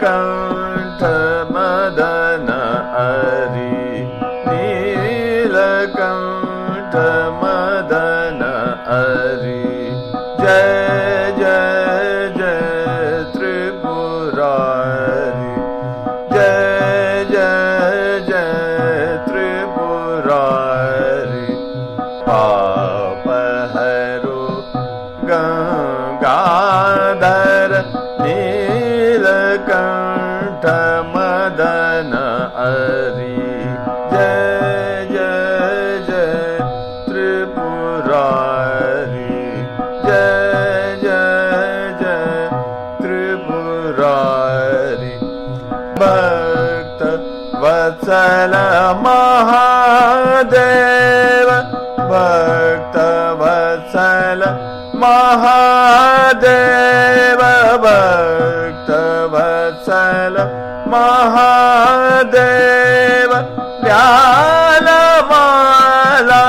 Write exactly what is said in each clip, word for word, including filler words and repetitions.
नीलकंठ मदन हरि नीलकंठ मदन हरि जय जय जय त्रिपुरारि जय जय जय त्रिपुरारि पाप हरो गंगाधर नीलकंठ मदन हरि जय जय जय त्रिपुरारि जय जय जय त्रिपुरारि भक्त वत्सल महादेव भक्त वत्सल महादेव भक्त वत्सल महादेव व्याल माला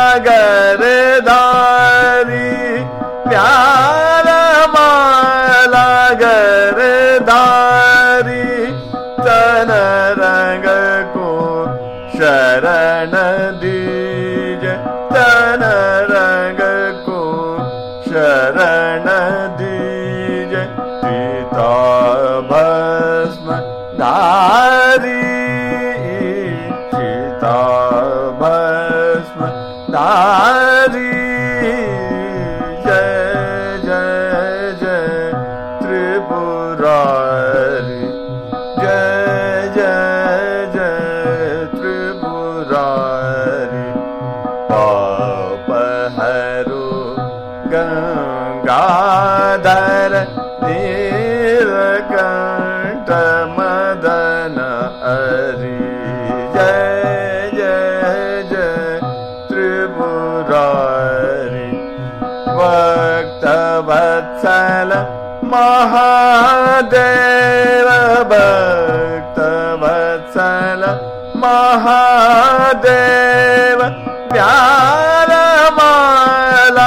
गरधारी व्याल माला गरधारी तन रंग को शरण दीजिए तन रंग को शरण दीजिए पिता भस्म धारी चिता भस्म धारी जय जय जय त्रिपुरारि जय जय जय त्रिपुरारि पाप हरो गंगाधर नीलकंठ मदन हरि जय जय जय त्रिपुरारि भक्त वत्सल महादेव भक्त वत्सल महादेव व्याल माला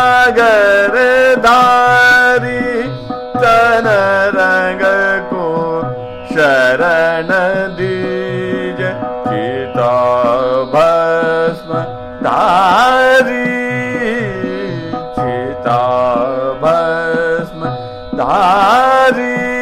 गरधारी तन रंग को शरण दीजिए चिता भस्म धारी चिता भस्म धारी